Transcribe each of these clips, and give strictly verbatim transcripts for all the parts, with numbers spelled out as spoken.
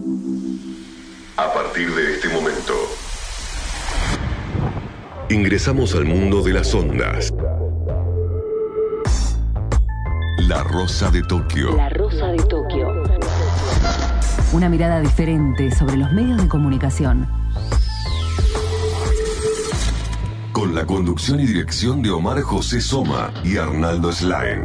A partir de este momento, ingresamos al mundo de las ondas. La Rosa de Tokio. La Rosa de Tokio. Una mirada diferente sobre los medios de comunicación. Con la conducción y dirección de Omar José Soma y Arnaldo Slain.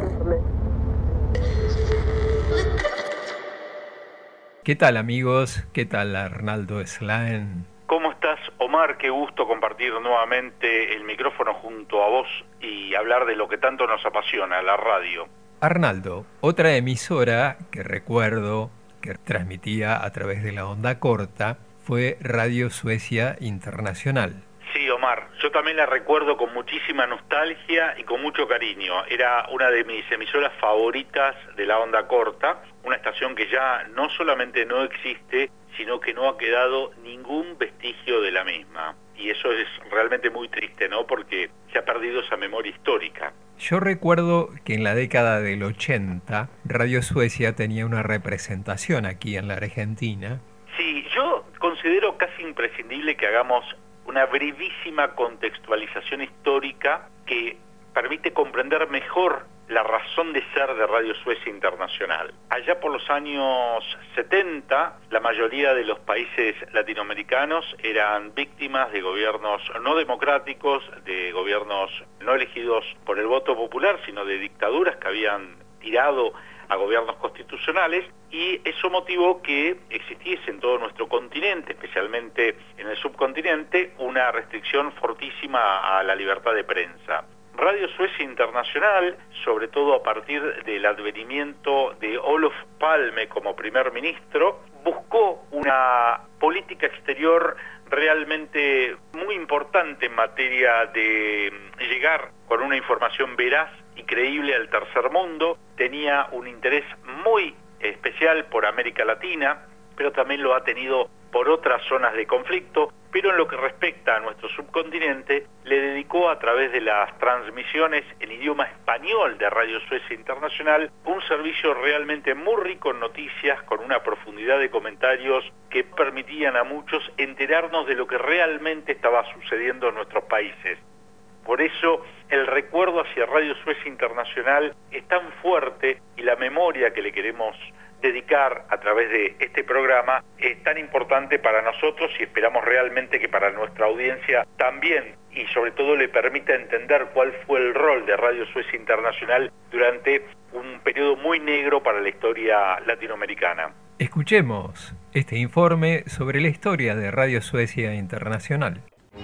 ¿Qué tal, amigos? ¿Qué tal, Arnaldo Slain? ¿Cómo estás, Omar? Qué gusto compartir nuevamente el micrófono junto a vos y hablar de lo que tanto nos apasiona, la radio. Arnaldo, otra emisora que recuerdo que transmitía a través de la onda corta fue Radio Suecia Internacional. Sí, Omar, yo también la recuerdo con muchísima nostalgia y con mucho cariño. Era una de mis emisoras favoritas de la onda corta, una estación que ya no solamente no existe, sino que no ha quedado ningún vestigio de la misma. Y eso es realmente muy triste, ¿no? Porque se ha perdido esa memoria histórica. Yo recuerdo que en la década del ochenta, Radio Suecia tenía una representación aquí en la Argentina. Sí, yo considero casi imprescindible que hagamos una brevísima contextualización histórica que permite comprender mejor la razón de ser de Radio Suecia Internacional. Allá por los años setenta, la mayoría de los países latinoamericanos eran víctimas de gobiernos no democráticos, de gobiernos no elegidos por el voto popular, sino de dictaduras que habían tirado a gobiernos constitucionales, y eso motivó que existiese en todo nuestro continente, especialmente en el subcontinente, una restricción fortísima a la libertad de prensa. Radio Suecia Internacional, sobre todo a partir del advenimiento de Olof Palme como primer ministro, buscó una política exterior realmente muy importante en materia de llegar con una información veraz y creíble al tercer mundo. Tenía un interés muy especial por América Latina, pero también lo ha tenido por otras zonas de conflicto. Pero en lo que respecta a nuestro subcontinente, le dedicó a través de las transmisiones en idioma español de Radio Suecia Internacional un servicio realmente muy rico en noticias, con una profundidad de comentarios que permitían a muchos enterarnos de lo que realmente estaba sucediendo en nuestros países. Por eso el recuerdo hacia Radio Suecia Internacional es tan fuerte, y la memoria que le queremos dedicar a través de este programa es tan importante para nosotros, y esperamos realmente que para nuestra audiencia también, y sobre todo le permita entender cuál fue el rol de Radio Suecia Internacional durante un periodo muy negro para la historia latinoamericana. Escuchemos este informe sobre la historia de Radio Suecia Internacional.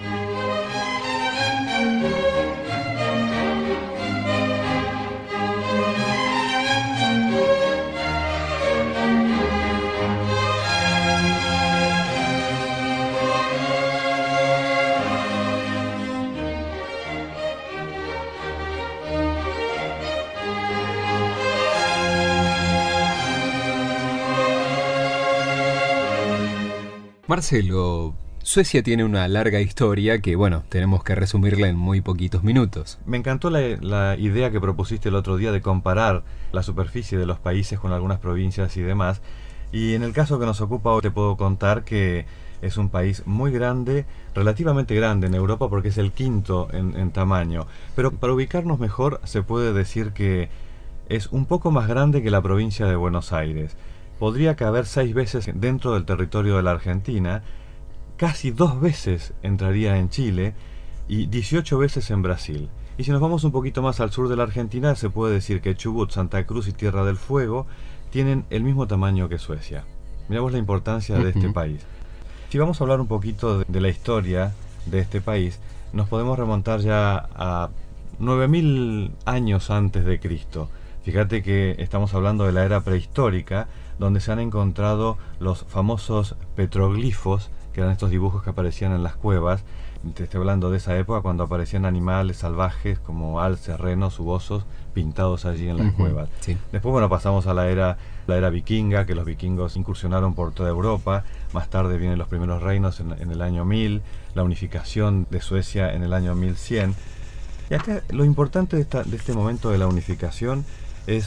Marcelo, Suecia tiene una larga historia que, bueno, tenemos que resumirla en muy poquitos minutos. Me encantó la, la idea que propusiste el otro día de comparar la superficie de los países con algunas provincias y demás. Y en el caso que nos ocupa hoy te puedo contar que es un país muy grande, relativamente grande en Europa, porque es el quinto en, en tamaño. Pero para ubicarnos mejor se puede decir que es un poco más grande que la provincia de Buenos Aires. Podría caber seis veces dentro del territorio de la Argentina, casi dos veces entraría en Chile y dieciocho veces en Brasil. Y si nos vamos un poquito más al sur de la Argentina, se puede decir que Chubut, Santa Cruz y Tierra del Fuego tienen el mismo tamaño que Suecia. Miramos la importancia de este país. Si vamos a hablar un poquito de, de la historia de este país, nos podemos remontar ya a nueve mil años antes de Cristo. Fíjate que estamos hablando de la era prehistórica, donde se han encontrado los famosos petroglifos, que eran estos dibujos que aparecían en las cuevas. Te estoy hablando de esa época cuando aparecían animales salvajes como alces, renos u osos pintados allí en las uh-huh, cuevas. Sí. Después, bueno, pasamos a la era, la era vikinga, que los vikingos incursionaron por toda Europa. Más tarde vienen los primeros reinos en, en el año mil, la unificación de Suecia en el año mil cien. Y acá lo importante de, esta, de este momento de la unificación es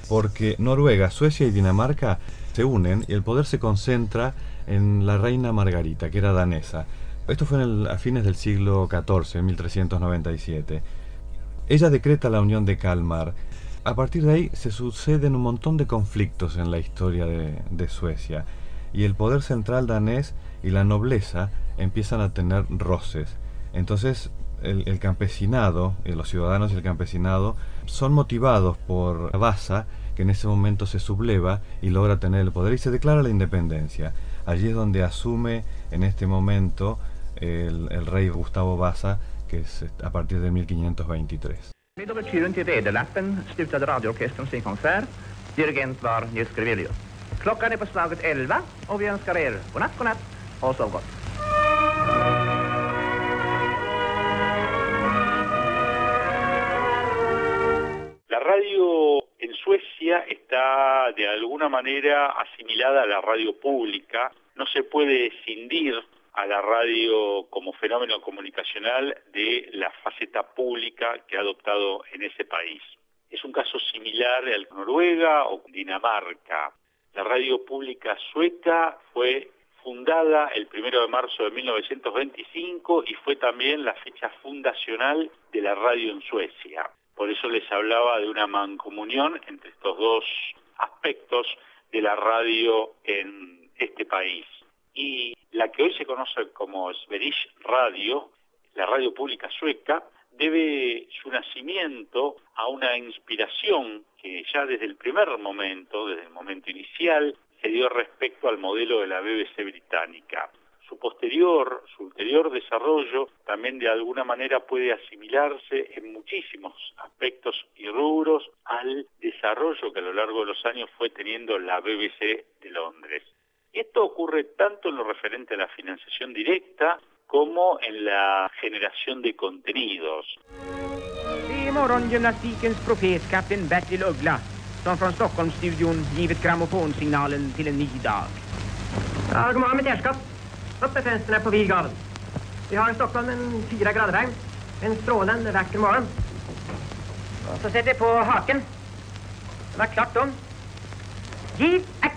porque Noruega, Suecia y Dinamarca se unen y el poder se concentra en la reina Margarita, que era danesa. Esto fue en el, a fines del siglo catorce, en mil trescientos noventa y siete. Ella decreta la unión de Kalmar. A partir de ahí se suceden un montón de conflictos en la historia de, de Suecia, y el poder central danés y la nobleza empiezan a tener roces. Entonces el, el campesinado, eh, los ciudadanos y el campesinado son motivados por Vasa, que en ese momento se subleva y logra tener el poder y se declara la independencia. Allí es donde asume en este momento el, el rey Gustavo Vasa, que es a partir de mil quinientos veintitrés. Med overturen till Räderlappen slutade radioorkestern sin konsert. Dirigent var Nils Grevelius. Klockan är på slaget elva och vi önskar er godnatt, godnatt och sov gott. La radio en Suecia está de alguna manera asimilada a la radio pública. No se puede escindir a la radio como fenómeno comunicacional de la faceta pública que ha adoptado en ese país. Es un caso similar al Noruega o Dinamarca. La radio pública sueca fue fundada el primero de marzo de mil novecientos veinticinco y fue también la fecha fundacional de la radio en Suecia. Por eso les hablaba de una mancomunión entre estos dos aspectos de la radio en este país. Y la que hoy se conoce como Sveriges Radio, la radio pública sueca, debe su nacimiento a una inspiración que ya desde el primer momento, desde el momento inicial, se dio respecto al modelo de la B B C británica. Su posterior, su ulterior desarrollo también de alguna manera puede asimilarse en muchísimos aspectos y rubros al desarrollo que a lo largo de los años fue teniendo la B B C de Londres. Esto ocurre tanto en lo referente a la financiación directa como en la generación de contenidos. Det är morgongymnastikens profet, kapten Bertil Uggla, som från Stockholmsstudion givit grammofonsignalen till en ny dag. Ja, god morgon mitt herrskap. Upp med fönsterna på vid gavel. Vi har i Stockholm en fyra grader varm. En strålande vacker morgon. Och så sätter jag på haken. Det var klart om. Giv akt!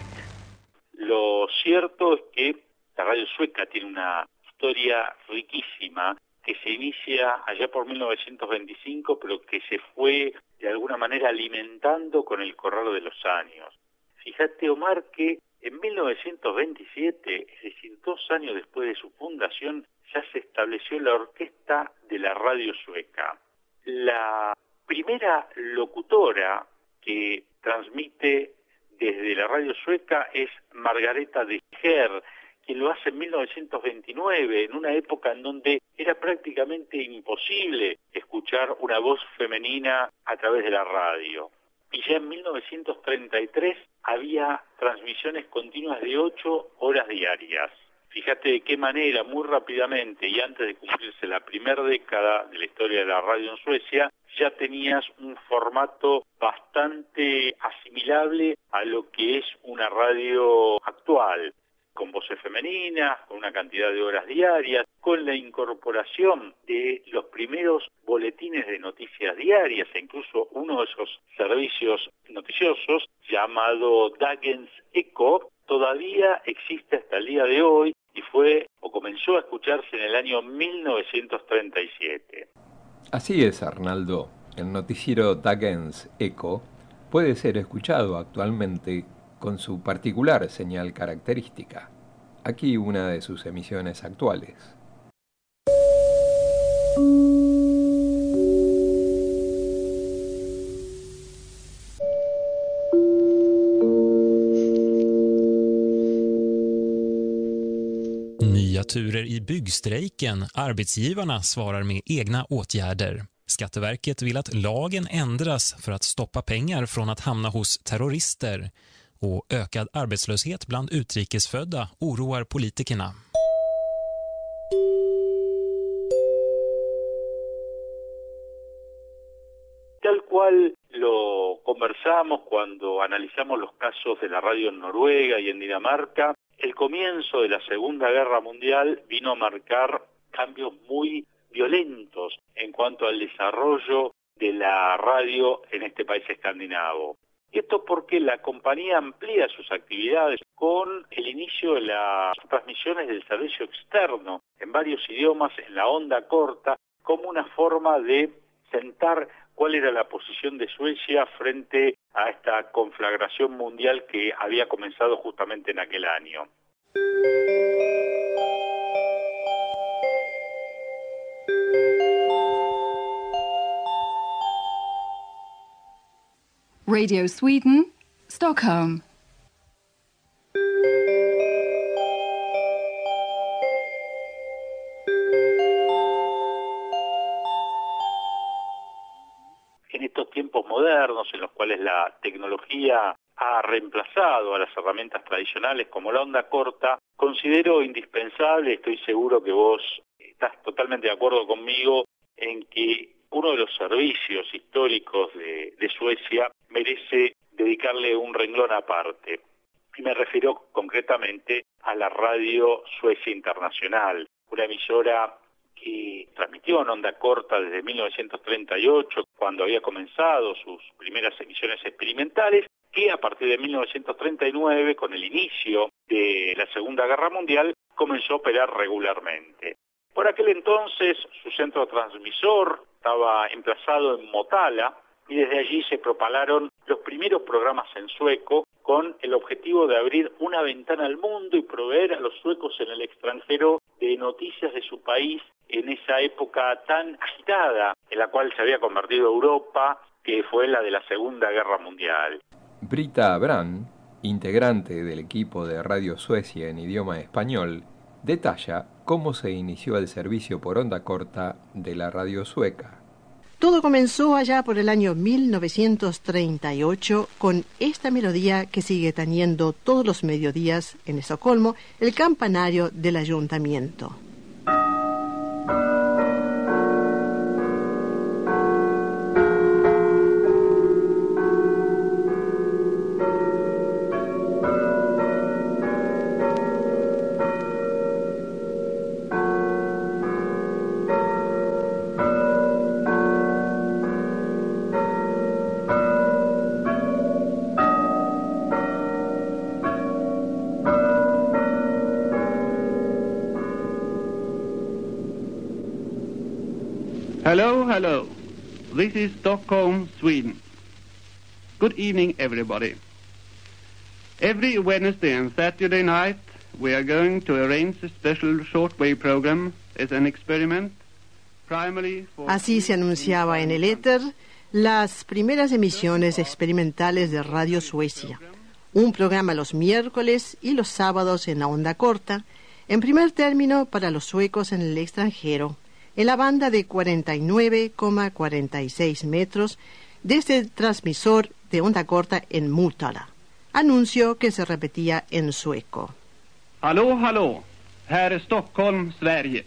Lo cierto es que la radio sueca tiene una historia riquísima que se inicia allá por mil novecientos veinticinco, pero que se fue de alguna manera alimentando con el correr de los años. Fíjate, Omar, que en mil novecientos veintisiete, es decir, dos años después de su fundación, ya se estableció la Orquesta de la Radio Sueca. La primera locutora que transmite desde la radio sueca es Margareta de Geer, quien lo hace en mil novecientos veintinueve, en una época en donde era prácticamente imposible escuchar una voz femenina a través de la radio. Y ya en mil novecientos treinta y tres había transmisiones continuas de ocho horas diarias. Fíjate de qué manera, muy rápidamente, y antes de cumplirse la primera década de la historia de la radio en Suecia, ya tenías un formato bastante asimilable a lo que es una radio actual, con voces femeninas, con una cantidad de horas diarias, con la incorporación de los primeros boletines de noticias diarias e incluso uno de esos servicios noticiosos llamado Dagens Eko todavía existe hasta el día de hoy y fue o comenzó a escucharse en el año mil novecientos treinta y siete. Así es, Arnaldo. El noticiero Dagens Eko puede ser escuchado actualmente con su particular señal característica. Aquí una de sus emisiones actuales. Nya turer i byggstrejken. Arbetsgivarna svarar med egna åtgärder. Skatteverket vill att lagen ändras för att stoppa pengar från att hamna hos terrorister. Och ökad arbetslöshet bland utrikesfödda oroar politikerna. Tal cual lo conversamos cuando analizamos los casos de la radio en Noruega y en Dinamarca, el comienzo de la Segunda Guerra Mundial vino a marcar cambios muy violentos en cuanto al desarrollo de la radio en este país escandinavo. Y esto porque la compañía amplía sus actividades con el inicio de las transmisiones del servicio externo en varios idiomas en la onda corta, como una forma de sentar cuál era la posición de Suecia frente a esta conflagración mundial que había comenzado justamente en aquel año. Radio Sweden, Stockholm. En estos tiempos modernos en los cuales la tecnología ha reemplazado a las herramientas tradicionales como la onda corta, considero indispensable, estoy seguro que vos estás totalmente de acuerdo conmigo, en que uno de los servicios históricos de, de Suecia merece dedicarle un renglón aparte. Y me refiero concretamente a la Radio Suecia Internacional, una emisora que transmitió en onda corta desde mil novecientos treinta y ocho, cuando había comenzado sus primeras emisiones experimentales, que a partir de mil novecientos treinta y nueve, con el inicio de la Segunda Guerra Mundial, comenzó a operar regularmente. Por aquel entonces, su centro transmisor estaba emplazado en Motala, y desde allí se propalaron los primeros programas en sueco con el objetivo de abrir una ventana al mundo y proveer a los suecos en el extranjero de noticias de su país en esa época tan agitada en la cual se había convertido Europa, que fue la de la Segunda Guerra Mundial. Brita Brand, integrante del equipo de Radio Suecia en idioma español, detalla cómo se inició el servicio por onda corta de la radio sueca. Todo comenzó allá por el año mil novecientos treinta y ocho con esta melodía que sigue tañendo todos los mediodías en Estocolmo, el campanario del ayuntamiento. Hello, hello. This is Stockholm, Sweden. Good evening, everybody. Every Wednesday and Saturday night, we are going to arrange a special shortwave program as an experiment, primarily for... Así se anunciaba en el éter las primeras emisiones experimentales de Radio Suecia. Un programa los miércoles y los sábados en la onda corta, en primer término para los suecos en el extranjero, en la banda de cuarenta y nueve coma cuarenta y seis metros desde el transmisor de onda corta en Motala. Anuncio que se repetía en sueco. Hallå, hallå! Här är Stockholm, Sverige.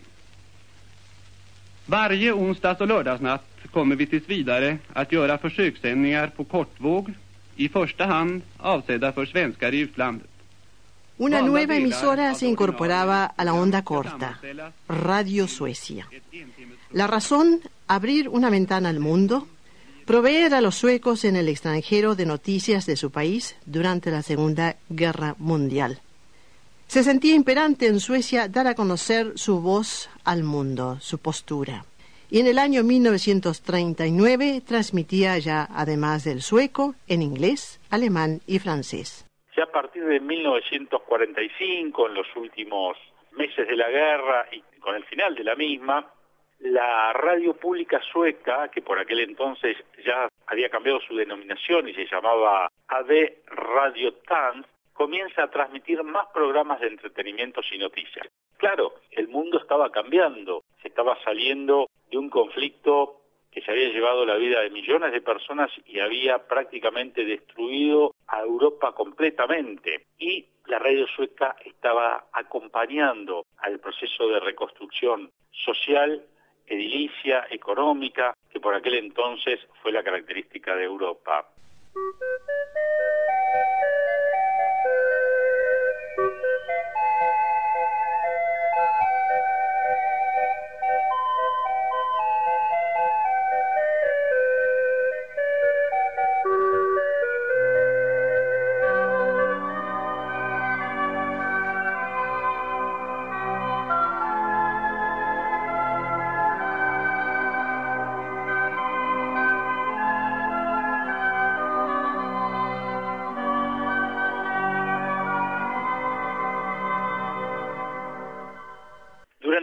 Varje onsdags- och lördagsnatt kommer vi tills vidare att göra försökssändningar på kortvåg, i första hand avsedda för svenskar i utlandet. Una nueva emisora se incorporaba a la onda corta, Radio Suecia. La razón, abrir una ventana al mundo, proveer a los suecos en el extranjero de noticias de su país durante la Segunda Guerra Mundial. Se sentía imperante en Suecia dar a conocer su voz al mundo, su postura. Y en el año mil novecientos treinta y nueve transmitía ya, además del sueco, en inglés, alemán y francés. Ya a partir de mil novecientos cuarenta y cinco, en los últimos meses de la guerra y con el final de la misma, la radio pública sueca, que por aquel entonces ya había cambiado su denominación y se llamaba A D Radio Tans, comienza a transmitir más programas de entretenimiento y noticias. Claro, el mundo estaba cambiando, se estaba saliendo de un conflicto que se había llevado la vida de millones de personas y había prácticamente destruido a Europa completamente. Y la radio sueca estaba acompañando al proceso de reconstrucción social, edilicia, económica, que por aquel entonces fue la característica de Europa.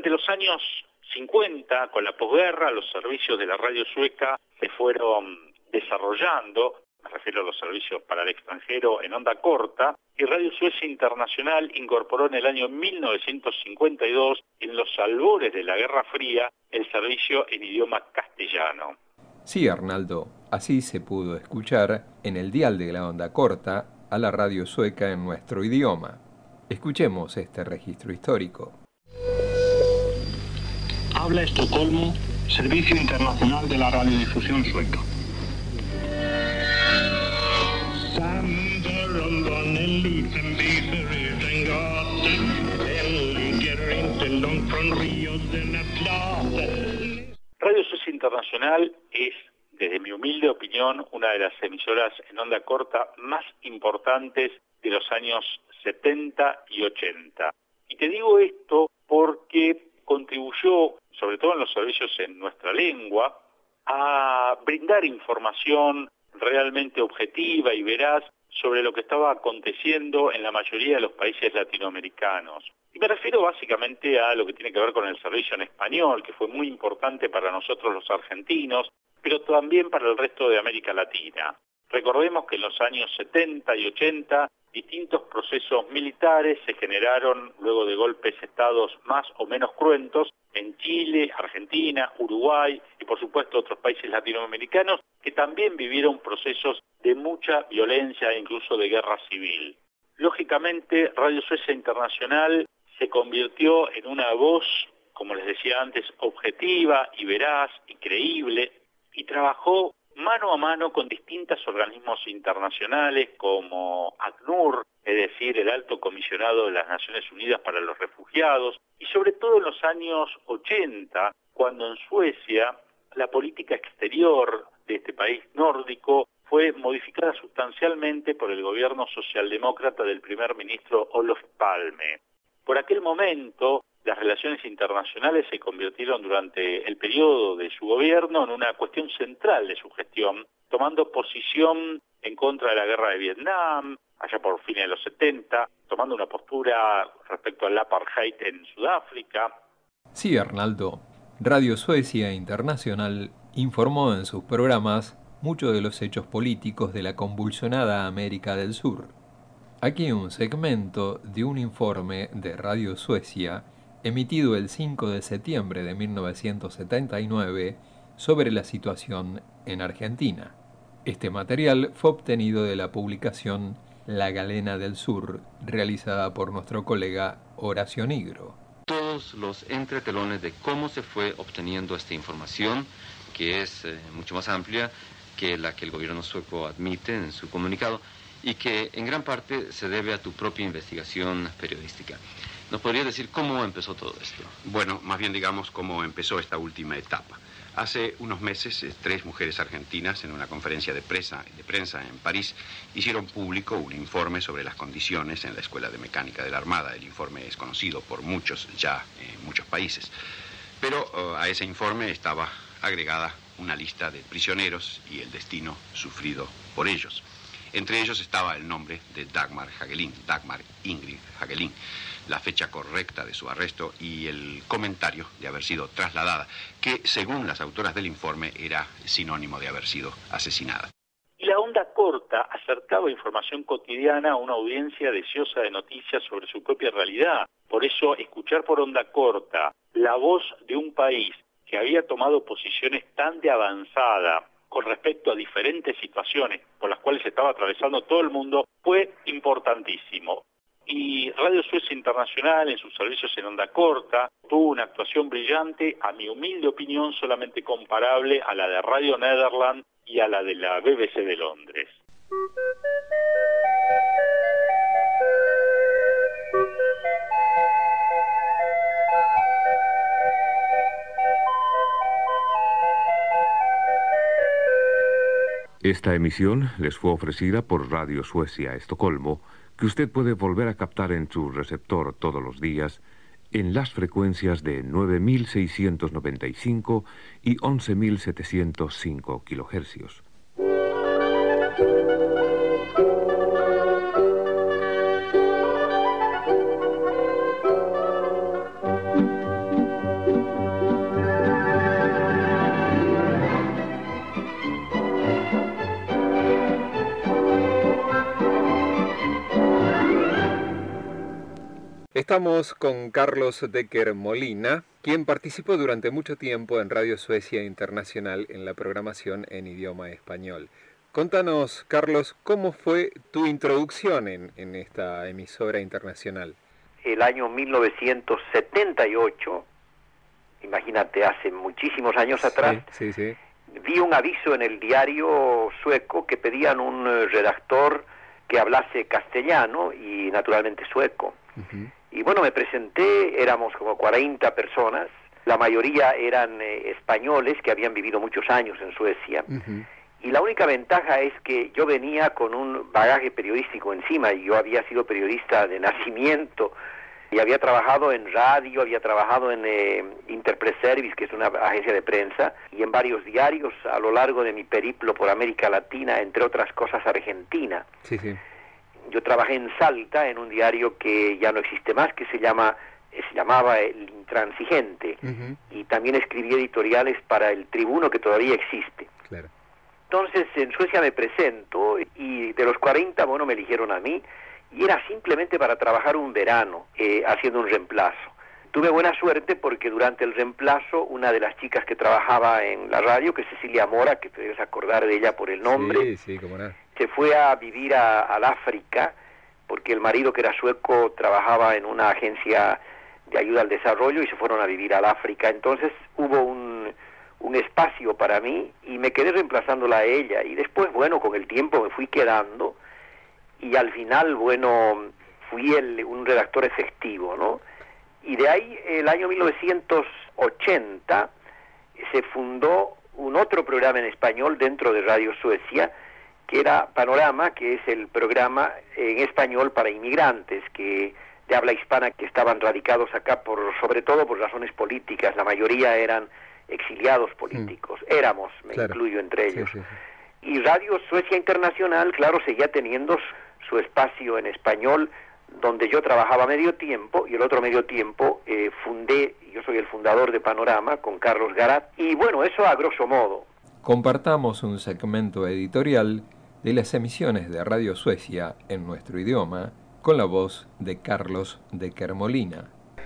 Durante los años cincuenta, con la posguerra, los servicios de la radio sueca se fueron desarrollando, me refiero a los servicios para el extranjero en onda corta, y Radio Suecia Internacional incorporó en el año mil novecientos cincuenta y dos, en los albores de la Guerra Fría, el servicio en idioma castellano. Sí, Arnaldo, así se pudo escuchar en el dial de la onda corta a la radio sueca en nuestro idioma. Escuchemos este registro histórico. Habla Estocolmo, Servicio Internacional de la Radiodifusión Sueca. Radio Suecia Internacional es, desde mi humilde opinión, una de las emisoras en onda corta más importantes de los años setenta y ochenta. Y te digo esto porque contribuyó, sobre todo en los servicios en nuestra lengua, a brindar información realmente objetiva y veraz sobre lo que estaba aconteciendo en la mayoría de los países latinoamericanos. Y me refiero básicamente a lo que tiene que ver con el servicio en español, que fue muy importante para nosotros los argentinos, pero también para el resto de América Latina. Recordemos que en los años setenta y ochenta distintos procesos militares se generaron luego de golpes de estados más o menos cruentos en Chile, Argentina, Uruguay y por supuesto otros países latinoamericanos que también vivieron procesos de mucha violencia e incluso de guerra civil. Lógicamente, Radio Suecia Internacional se convirtió en una voz, como les decía antes, objetiva y veraz y creíble, y trabajó mano a mano con distintos organismos internacionales como ACNUR, es decir, el Alto Comisionado de las Naciones Unidas para los Refugiados, y sobre todo en los años ochenta, cuando en Suecia la política exterior de este país nórdico fue modificada sustancialmente por el gobierno socialdemócrata del primer ministro Olof Palme. Por aquel momento, las relaciones internacionales se convirtieron durante el periodo de su gobierno en una cuestión central de su gestión, tomando posición en contra de la guerra de Vietnam, allá por fines de los setenta, tomando una postura respecto al apartheid en Sudáfrica. Sí, Arnaldo, Radio Suecia Internacional informó en sus programas muchos de los hechos políticos de la convulsionada América del Sur. Aquí un segmento de un informe de Radio Suecia emitido el cinco de septiembre de mil novecientos setenta y nueve sobre la situación en Argentina. Este material fue obtenido de la publicación La Galena del Sur, realizada por nuestro colega Horacio Nigro. Todos los entretelones de cómo se fue obteniendo esta información, que es eh, mucho más amplia que la que el gobierno sueco admite en su comunicado, y que en gran parte se debe a tu propia investigación periodística. ¿Nos podrías decir cómo empezó todo esto? Bueno, más bien digamos cómo empezó esta última etapa. Hace unos meses, eh, tres mujeres argentinas en una conferencia de, presa, de prensa en París hicieron público un informe sobre las condiciones en la Escuela de Mecánica de la Armada. El informe es conocido por muchos ya en muchos países. Pero uh, a ese informe estaba agregada una lista de prisioneros y el destino sufrido por ellos. Entre ellos estaba el nombre de Dagmar Hagelin, Dagmar Ingrid Hagelin, la fecha correcta de su arresto y el comentario de haber sido trasladada, que según las autoras del informe era sinónimo de haber sido asesinada. Y la onda corta acercaba información cotidiana a una audiencia deseosa de noticias sobre su propia realidad. Por eso, escuchar por onda corta la voz de un país que había tomado posiciones tan de avanzada con respecto a diferentes situaciones por las cuales estaba atravesando todo el mundo, fue importantísimo. Y Radio Suecia Internacional, en sus servicios en onda corta, tuvo una actuación brillante, a mi humilde opinión, solamente comparable a la de Radio Nederland y a la de la B B C de Londres. Esta emisión les fue ofrecida por Radio Suecia Estocolmo, que usted puede volver a captar en su receptor todos los días en las frecuencias de nueve mil seiscientos noventa y cinco y once mil setecientos cinco kilohercios. Estamos con Carlos Decker Molina, quien participó durante mucho tiempo en Radio Suecia Internacional en la programación en idioma español. Contanos, Carlos, ¿cómo fue tu introducción en, en esta emisora internacional? El año mil novecientos setenta y ocho, imagínate, hace muchísimos años atrás, sí, sí, sí. Vi un aviso en el diario sueco que pedían un redactor que hablase castellano y naturalmente sueco. Uh-huh. Y bueno, me presenté, éramos como cuarenta personas, la mayoría eran eh, españoles que habían vivido muchos años en Suecia. Uh-huh. Y la única ventaja es que yo venía con un bagaje periodístico encima, y yo había sido periodista de nacimiento, y había trabajado en radio, había trabajado en eh, Interpress Service, que es una agencia de prensa, y en varios diarios a lo largo de mi periplo por América Latina, entre otras cosas Argentina. Sí, sí. Yo trabajé en Salta, en un diario que ya no existe más, que se llama se llamaba El Intransigente, uh-huh. y también escribí editoriales para El Tribuno, que todavía existe. Claro. Entonces en Suecia me presento, y de los cuarenta, bueno, me eligieron a mí, y era simplemente para trabajar un verano, eh, haciendo un reemplazo. Tuve buena suerte porque durante el reemplazo, una de las chicas que trabajaba en la radio, que es Cecilia Mora, que te debes acordar de ella por el nombre, sí, sí, cómo no. Se fue a vivir a, al África, porque el marido, que era sueco, trabajaba en una agencia de ayuda al desarrollo, y se fueron a vivir al África. Entonces hubo un, un espacio para mí, y me quedé reemplazándola a ella, y después, bueno, con el tiempo me fui quedando, y al final, bueno, fui el, un redactor efectivo, ¿no? Y de ahí, el año mil novecientos ochenta, se fundó un otro programa en español dentro de Radio Suecia, que era Panorama, que es el programa en español para inmigrantes que de habla hispana que estaban radicados acá, por sobre todo por razones políticas. La mayoría eran exiliados políticos. Mm. Éramos, me claro. incluyo entre ellos. Sí, sí, sí. Y Radio Suecia Internacional, claro, seguía teniendo su espacio en español, donde yo trabajaba medio tiempo, y el otro medio tiempo eh, fundé, yo soy el fundador de Panorama, con Carlos Garat, y bueno, eso a grosso modo. Compartamos un segmento editorial de las emisiones de Radio Suecia en nuestro idioma, con la voz de Carlos Decker Molina.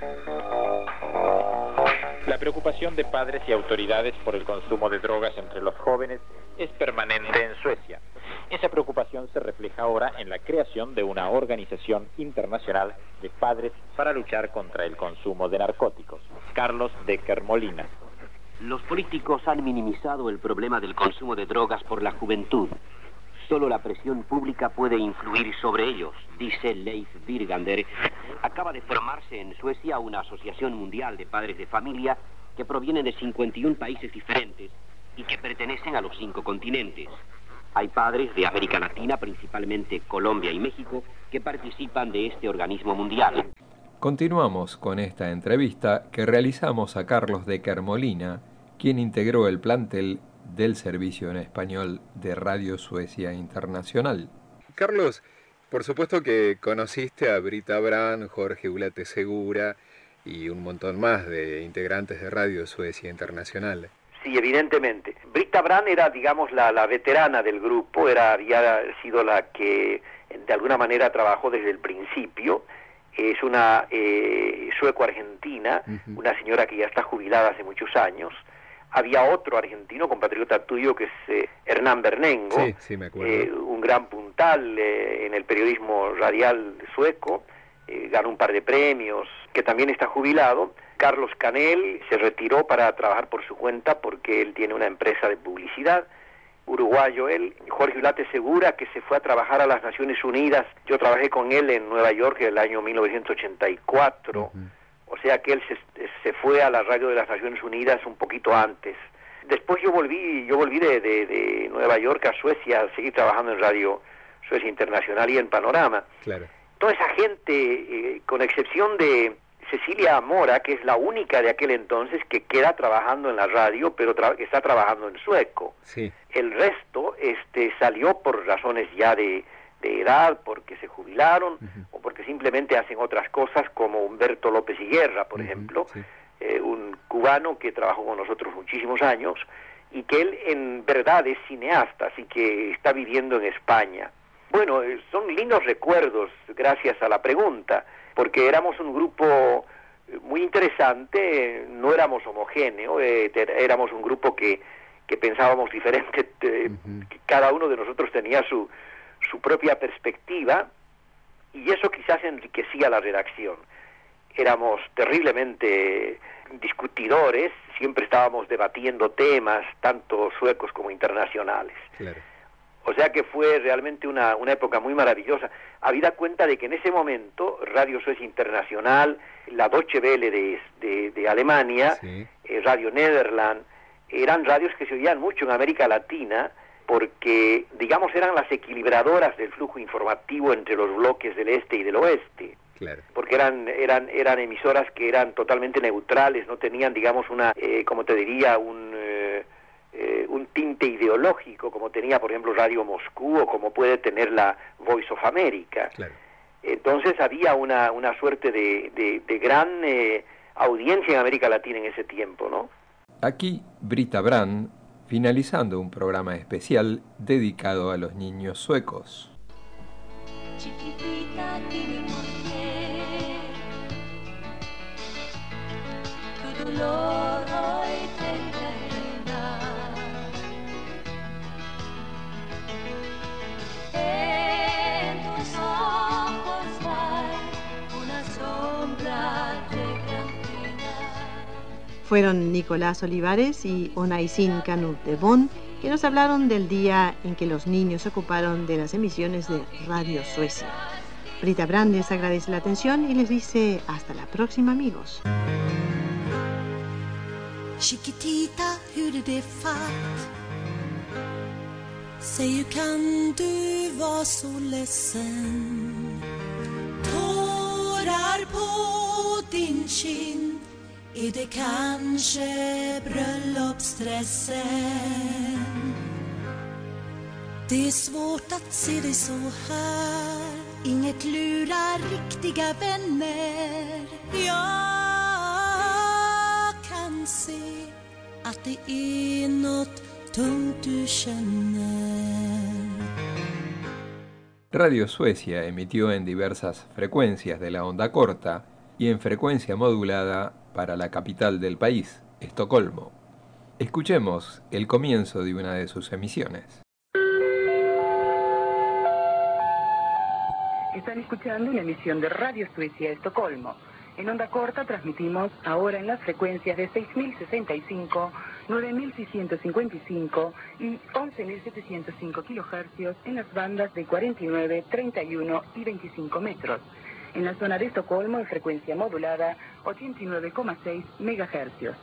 La preocupación de padres y autoridades por el consumo de drogas entre los jóvenes es permanente en Suecia. Esa preocupación se refleja ahora en la creación de una organización internacional de padres para luchar contra el consumo de narcóticos. Carlos Decker Molina. Los políticos han minimizado el problema del consumo de drogas por la juventud. Solo la presión pública puede influir sobre ellos, dice Leif Birgander. Acaba de formarse en Suecia una asociación mundial de padres de familia que provienen de cincuenta y un países diferentes y que pertenecen a los cinco continentes. Hay padres de América Latina, principalmente Colombia y México, que participan de este organismo mundial. Continuamos con esta entrevista que realizamos a Carlos Decker Molina, quien integró el plantel del servicio en español de Radio Suecia Internacional. Carlos, por supuesto que conociste a Brita Brand, Jorge Ulate Segura y un montón más de integrantes de Radio Suecia Internacional. Sí, evidentemente. Brita Brand era, digamos, la, la veterana del grupo, era, había sido la que de alguna manera trabajó desde el principio. Es una eh, sueco-argentina, uh-huh. una señora que ya está jubilada hace muchos años. Había otro argentino, compatriota tuyo, que es eh, Hernán Bernengo, sí, sí, me acuerdo. Eh, un gran puntal eh, en el periodismo radial sueco, eh, ganó un par de premios, que también está jubilado. Carlos Canel se retiró para trabajar por su cuenta porque él tiene una empresa de publicidad, uruguayo él. Jorge Ulate Segura, que se fue a trabajar a las Naciones Unidas, yo trabajé con él en Nueva York en el año mil novecientos ochenta y cuatro, uh-huh. O sea que él se, se fue a la radio de las Naciones Unidas un poquito antes. Después yo volví, yo volví de, de, de Nueva York a Suecia a seguir trabajando en Radio Suecia Internacional y en Panorama. Claro. Toda esa gente, eh, con excepción de Cecilia Mora, que es la única de aquel entonces que queda trabajando en la radio, pero tra- que está trabajando en sueco. Sí. El resto este, salió por razones ya de... de edad, porque se jubilaron, uh-huh. o porque simplemente hacen otras cosas, como Humberto López Higuerra, por uh-huh, ejemplo, sí. eh, un cubano que trabajó con nosotros muchísimos años, y que él en verdad es cineasta, así que está viviendo en España. Bueno, son lindos recuerdos, gracias a la pregunta, porque éramos un grupo muy interesante, no éramos homogéneos, eh, éramos un grupo que, que pensábamos diferente, eh, uh-huh. Cada uno de nosotros tenía su, su propia perspectiva, y eso quizás enriquecía la redacción. Éramos terriblemente discutidores, siempre estábamos debatiendo temas, tanto suecos como internacionales. Claro. O sea que fue realmente una, una época muy maravillosa. Habida cuenta de que en ese momento Radio Suecia Internacional, la Deutsche Welle de, de, de Alemania, sí. eh, Radio Nederland, eran radios que se oían mucho en América Latina, porque, digamos, eran las equilibradoras del flujo informativo entre los bloques del este y del oeste. Claro. Porque eran eran eran emisoras que eran totalmente neutrales, no tenían, digamos, una, eh, como te diría, un... Eh, Eh, un tinte ideológico como tenía, por ejemplo, Radio Moscú o como puede tener la Voice of America. Claro. Entonces había una, una suerte de, de, de gran eh, audiencia en América Latina en ese tiempo, ¿no? Aquí Britta Brand, finalizando un programa especial dedicado a los niños suecos. Chiquitita, dime por qué tu dolor hoy te encarna. En tus ojos hay una sombra de gran pena. Fueron Nicolás Olivares y Onaisin Canut de Bonn, que nos hablaron del día en que los niños se ocuparon de las emisiones de Radio Suecia. Britta Brand les agradece la atención y les dice hasta la próxima, amigos. Chiquitita, hur är det fatt? Säg, hur kan du vara så ledsen? Tårar på din kind, är det kanske bröllopsstressen? Det är svårt att se dig så här, inget lurar riktiga vänner. Jag kan se att det är något tungt du känner. Radio Suecia emitió en diversas frecuencias de la onda corta y en frecuencia modulada para la capital del país, Estocolmo. Escuchemos el comienzo de una de sus emisiones. Están escuchando una emisión de Radio Suecia Estocolmo. En onda corta transmitimos ahora en las frecuencias de seis mil sesenta y cinco, nueve mil seiscientos cincuenta y cinco y once mil setecientos cinco kilohercios en las bandas de cuarenta y nueve, treinta y uno y veinticinco metros. En la zona de Estocolmo en frecuencia modulada ochenta y nueve coma seis megahercios.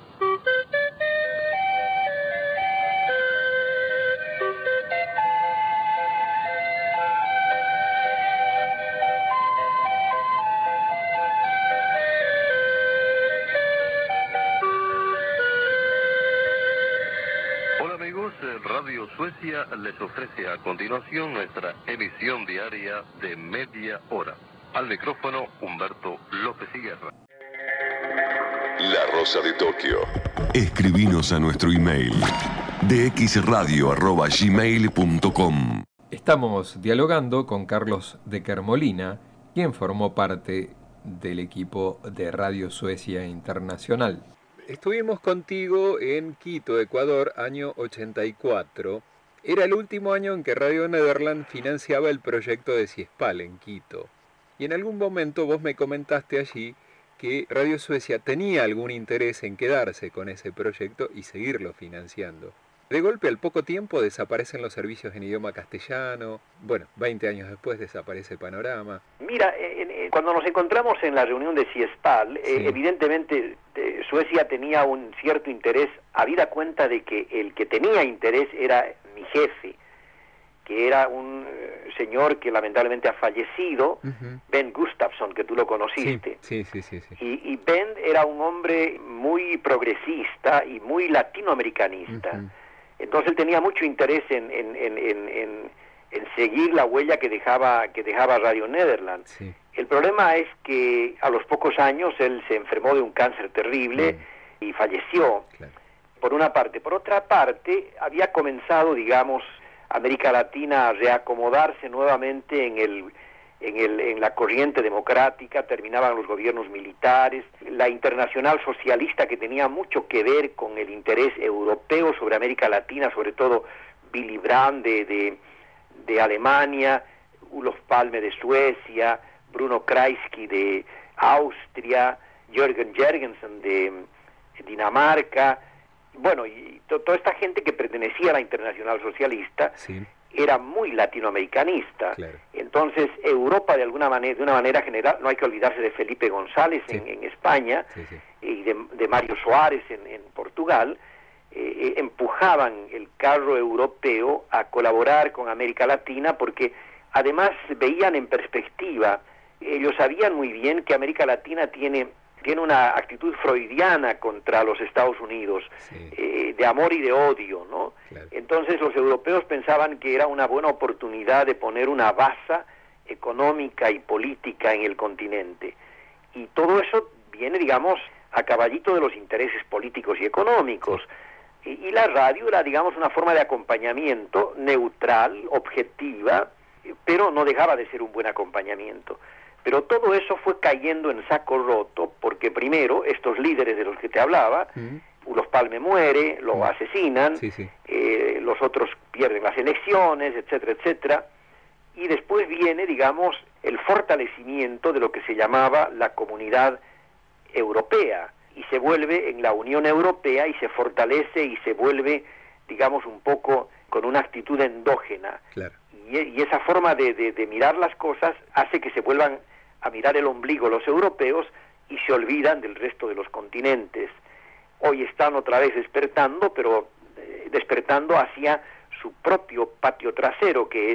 Radio Suecia les ofrece a continuación nuestra emisión diaria de media hora. Al micrófono, Humberto López Higuerra. La Rosa de Tokio. Escribinos a nuestro email d x radio arroba gmail punto com. Estamos dialogando con Carlos de Kermolina, quien formó parte del equipo de Radio Suecia Internacional. Estuvimos contigo en Quito, Ecuador, año ochenta y cuatro. Era el último año en que Radio Nederland financiaba el proyecto de CIESPAL en Quito. Y en algún momento vos me comentaste allí que Radio Suecia tenía algún interés en quedarse con ese proyecto y seguirlo financiando. De golpe, al poco tiempo, desaparecen los servicios en idioma castellano. Bueno, veinte años después desaparece Panorama. Mira, eh, eh, cuando nos encontramos en la reunión de CIESPAL, eh, sí. evidentemente eh, Suecia tenía un cierto interés, habida cuenta de que el que tenía interés era mi jefe, que era un eh, señor que lamentablemente ha fallecido, uh-huh. Ben Gustafsson, que tú lo conociste. Sí, sí, sí. sí, sí. Y, y Ben era un hombre muy progresista y muy latinoamericanista. Uh-huh. Entonces él tenía mucho interés en, en, en, en, en, en seguir la huella que dejaba, que dejaba Radio Nederland. Sí. El problema es que a los pocos años él se enfermó de un cáncer terrible mm. y falleció, claro. por una parte. Por otra parte, había comenzado, digamos, América Latina a reacomodarse nuevamente en el En, el, en la corriente democrática, terminaban los gobiernos militares, la internacional socialista que tenía mucho que ver con el interés europeo sobre América Latina, sobre todo Willy Brandt de, de, de Alemania, Olof Palme de Suecia, Bruno Kreisky de Austria, Jürgen Jürgensen de Dinamarca, bueno, y to, toda esta gente que pertenecía a la internacional socialista, sí, era muy latinoamericanista. Claro. Entonces Europa, de alguna manera, de una manera general, no hay que olvidarse de Felipe González, sí, en, en España, sí, sí, y de, de Mario Soares en, en Portugal, eh, empujaban el carro europeo a colaborar con América Latina, porque además veían en perspectiva, ellos sabían muy bien que América Latina tiene tiene una actitud freudiana contra los Estados Unidos, sí, eh, de amor y de odio, ¿no? Claro. Entonces los europeos pensaban que era una buena oportunidad de poner una base económica y política en el continente. Y todo eso viene, digamos, a caballito de los intereses políticos y económicos. Sí. Y, y la radio era, digamos, una forma de acompañamiento neutral, objetiva, pero no dejaba de ser un buen acompañamiento. Pero todo eso fue cayendo en saco roto, porque primero, estos líderes de los que te hablaba, uh-huh, Olof Palme muere, lo uh-huh, asesinan, sí, sí. Eh, los otros pierden las elecciones, etcétera, etcétera, y después viene, digamos, el fortalecimiento de lo que se llamaba la Comunidad Europea, y se vuelve en la Unión Europea, y se fortalece y se vuelve, digamos, un poco con una actitud endógena. Claro. Y, y esa forma de, de, de mirar las cosas hace que se vuelvan a mirar el ombligo los europeos y se olvidan del resto de los continentes. Hoy están otra vez despertando, pero eh, despertando hacia su propio patio trasero, que es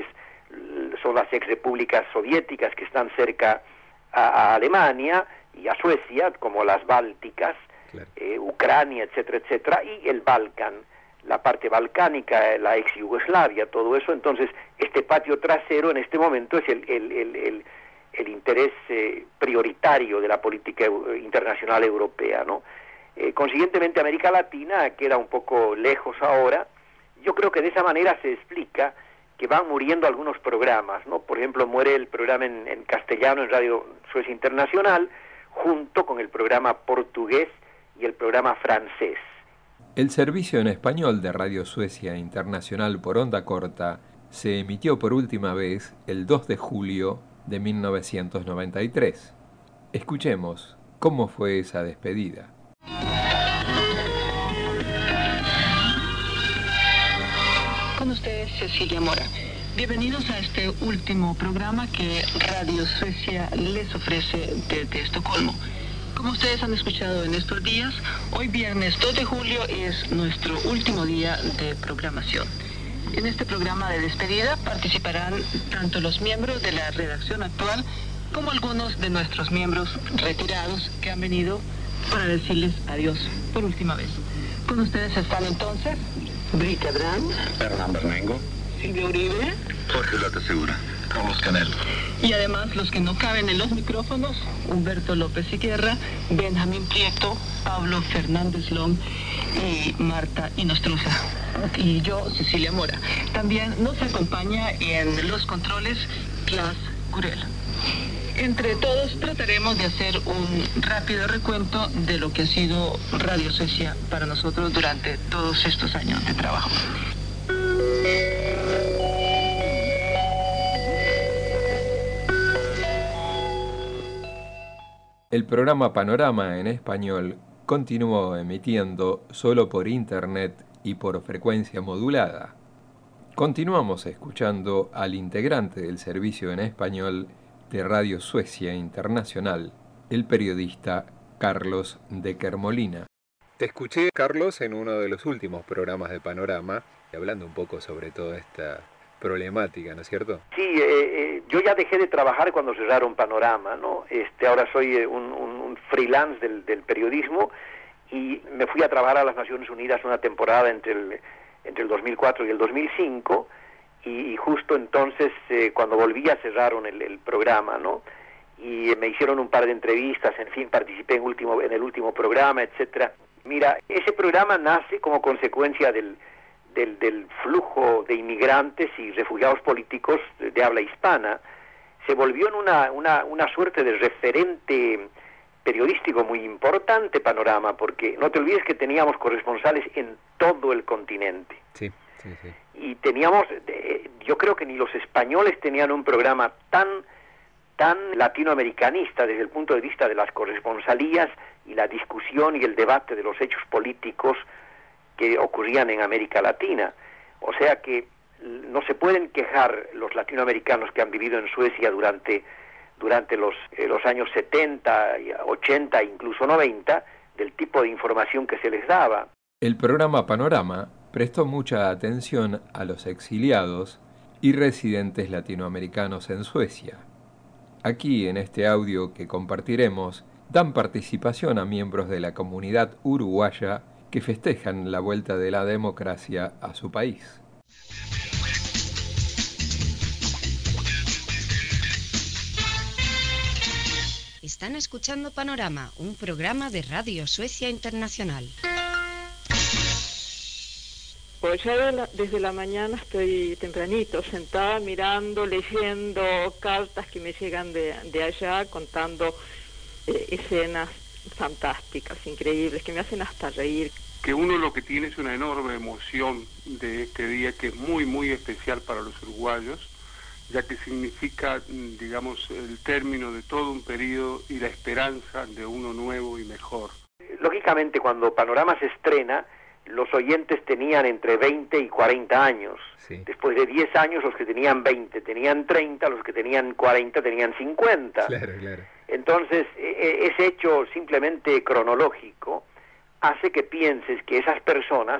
son las exrepúblicas soviéticas que están cerca a, a Alemania y a Suecia, como las bálticas, claro, eh, Ucrania, etcétera, etcétera, y el Balcán, la parte balcánica, la ex Yugoslavia, todo eso. Entonces este patio trasero en este momento es el, el, el, el, el interés eh, prioritario de la política internacional europea, ¿no? Eh, consiguientemente América Latina queda un poco lejos ahora. Yo creo que de esa manera se explica que van muriendo algunos programas, ¿no? Por ejemplo, muere el programa en, en castellano en Radio Suecia Internacional, junto con el programa portugués y el programa francés. El servicio en español de Radio Suecia Internacional por onda corta se emitió por última vez el dos de julio de mil novecientos noventa y tres. Escuchemos cómo fue esa despedida. Con ustedes, Cecilia Mora. Bienvenidos a este último programa que Radio Suecia les ofrece desde Estocolmo. Como ustedes han escuchado en estos días, hoy viernes dos de julio es nuestro último día de programación. En este programa de despedida participarán tanto los miembros de la redacción actual como algunos de nuestros miembros retirados que han venido para decirles adiós por última vez. Con ustedes están entonces Brita Brand, Hernán Bernengo, Silvia Uribe, Jorge Lata Segura, Carlos Canel. Y además los que no caben en los micrófonos, Humberto López Siguerra, Benjamín Prieto, Pablo Fernández Long y Marta Inostroza. Y yo, Cecilia Mora. También nos acompaña en los controles Clas Gurel. Entre todos trataremos de hacer un rápido recuento de lo que ha sido Radio Suecia para nosotros durante todos estos años de trabajo. El programa Panorama en español continuó emitiendo solo por internet y por frecuencia modulada. Continuamos escuchando al integrante del servicio en español de Radio Suecia Internacional, el periodista Carlos Decker Molina. Te escuché, Carlos, en uno de los últimos programas de Panorama, hablando un poco sobre toda esta problemática, ¿no es cierto? Sí, eh, eh, yo ya dejé de trabajar cuando cerraron Panorama, ¿no? Este, ahora soy eh, un, un, un freelance del, del periodismo y me fui a trabajar a las Naciones Unidas una temporada entre el, entre el dos mil cuatro y el dos mil cinco y, y justo entonces eh, cuando volví ya cerraron el, el programa, ¿no? Y eh, me hicieron un par de entrevistas, en fin, participé en, último, en el último programa, etcétera. Mira, ese programa nace como consecuencia del del, del flujo de inmigrantes y refugiados políticos de, de habla hispana, se volvió en una, una, una suerte de referente periodístico muy importante, Panorama, porque no te olvides que teníamos corresponsales en todo el continente. Sí, sí, sí. Y teníamos, eh, yo creo que ni los españoles tenían un programa tan, tan latinoamericanista desde el punto de vista de las corresponsalías y la discusión y el debate de los hechos políticos que ocurrían en América Latina. O sea que no se pueden quejar los latinoamericanos que han vivido en Suecia durante, durante los, eh, los años setenta, ochenta, incluso noventa, del tipo de información que se les daba. El programa Panorama prestó mucha atención a los exiliados y residentes latinoamericanos en Suecia. Aquí, en este audio que compartiremos, dan participación a miembros de la comunidad uruguaya que festejan la vuelta de la democracia a su país. Están escuchando Panorama, un programa de Radio Suecia Internacional. Pues ya de la, desde la mañana estoy tempranito, sentada mirando, leyendo cartas que me llegan de, de allá, contando eh, escenas fantásticas, increíbles, que me hacen hasta reír. Que uno lo que tiene es una enorme emoción de este día, que es muy, muy especial para los uruguayos, ya que significa, digamos, el término de todo un periodo y la esperanza de uno nuevo y mejor. Lógicamente, cuando Panorama se estrena, los oyentes tenían entre veinte y cuarenta años. Sí. Después de diez años, los que tenían veinte tenían treinta, los que tenían cuarenta tenían cincuenta. Claro, claro. Entonces, e- ese hecho simplemente cronológico hace que pienses que esas personas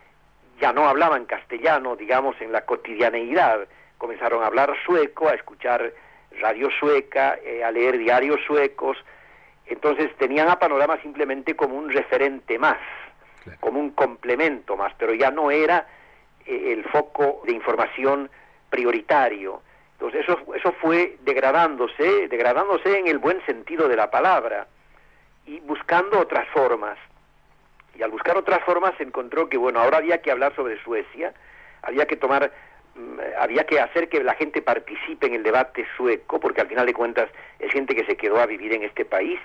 ya no hablaban castellano, digamos, en la cotidianeidad. Comenzaron a hablar sueco, a escuchar radio sueca, eh, a leer diarios suecos. Entonces tenían a Panorama simplemente como un referente más, claro, como un complemento más, pero ya no era eh, el foco de información prioritario. Entonces eso, eso fue degradándose, degradándose en el buen sentido de la palabra y buscando otras formas. Y al buscar otras formas se encontró que, bueno, ahora había que hablar sobre Suecia, había que tomar... había que hacer que la gente participe en el debate sueco, porque al final de cuentas es gente que se quedó a vivir en este país.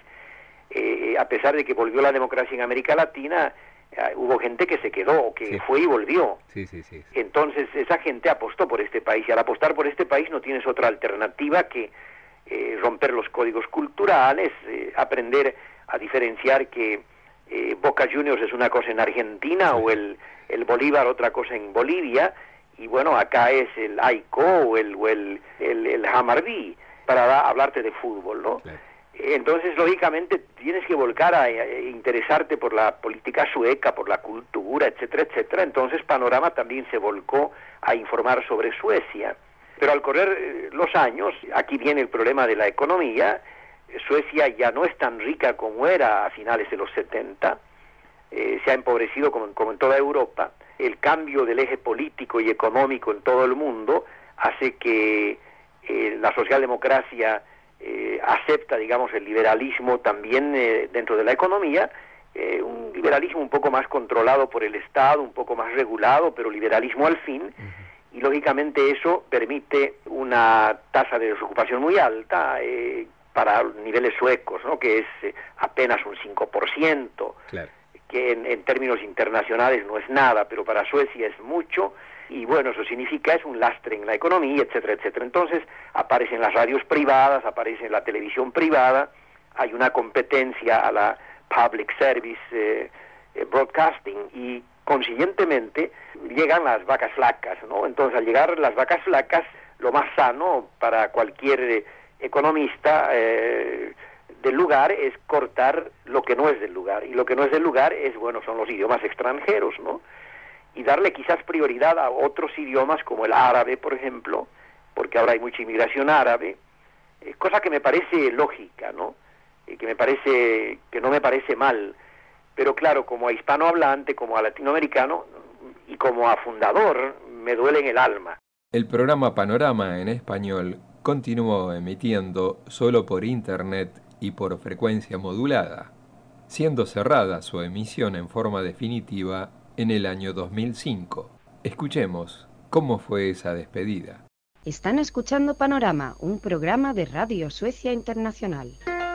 Eh, a pesar de que volvió la democracia en América Latina, eh, hubo gente que se quedó, que sí. fue y volvió. Sí, sí, sí, sí. Entonces esa gente apostó por este país, y al apostar por este país no tienes otra alternativa que eh, romper los códigos culturales, eh, aprender a diferenciar que eh, Boca Juniors es una cosa en Argentina, sí, o el, el Bolívar otra cosa en Bolivia. Y bueno, acá es el Aiko o el, o el, el, el Hammarby, para da, hablarte de fútbol, ¿no? Claro. Entonces, lógicamente, tienes que volcar a, a interesarte por la política sueca, por la cultura, etcétera, etcétera. Entonces, Panorama también se volcó a informar sobre Suecia. Pero al correr eh, los años, aquí viene el problema de la economía. Suecia ya no es tan rica como era a finales de los setenta. Eh, se ha empobrecido como, como en toda Europa. El cambio del eje político y económico en todo el mundo hace que eh, la socialdemocracia eh, acepta, digamos, el liberalismo también eh, dentro de la economía, eh, un liberalismo un poco más controlado por el Estado, un poco más regulado, pero liberalismo al fin, uh-huh. Y lógicamente eso permite una tasa de desocupación muy alta eh, para niveles suecos, ¿no? Que es eh, apenas un cinco por ciento. Claro. Que en, en términos internacionales no es nada, pero para Suecia es mucho, y bueno, eso significa es un lastre en la economía, etcétera, etcétera. Entonces aparecen las radios privadas, aparece la televisión privada, hay una competencia a la public service eh, eh, broadcasting, y consiguientemente llegan las vacas flacas, ¿no? Entonces al llegar las vacas flacas, lo más sano para cualquier eh, economista eh, del lugar es cortar lo que no es del lugar, y lo que no es del lugar es, bueno, son los idiomas extranjeros, ¿no? Y darle quizás prioridad a otros idiomas como el árabe, por ejemplo, porque ahora hay mucha inmigración árabe, eh, cosa que me parece lógica, ¿no? Eh, que me parece, que no me parece mal, pero claro, como a hispanohablante, como a latinoamericano y como a fundador, me duele en el alma. El programa Panorama en español continuó emitiendo solo por internet y por frecuencia modulada, siendo cerrada su emisión en forma definitiva en el año dos mil cinco. Escuchemos cómo fue esa despedida. Están escuchando Panorama, un programa de Radio Suecia Internacional.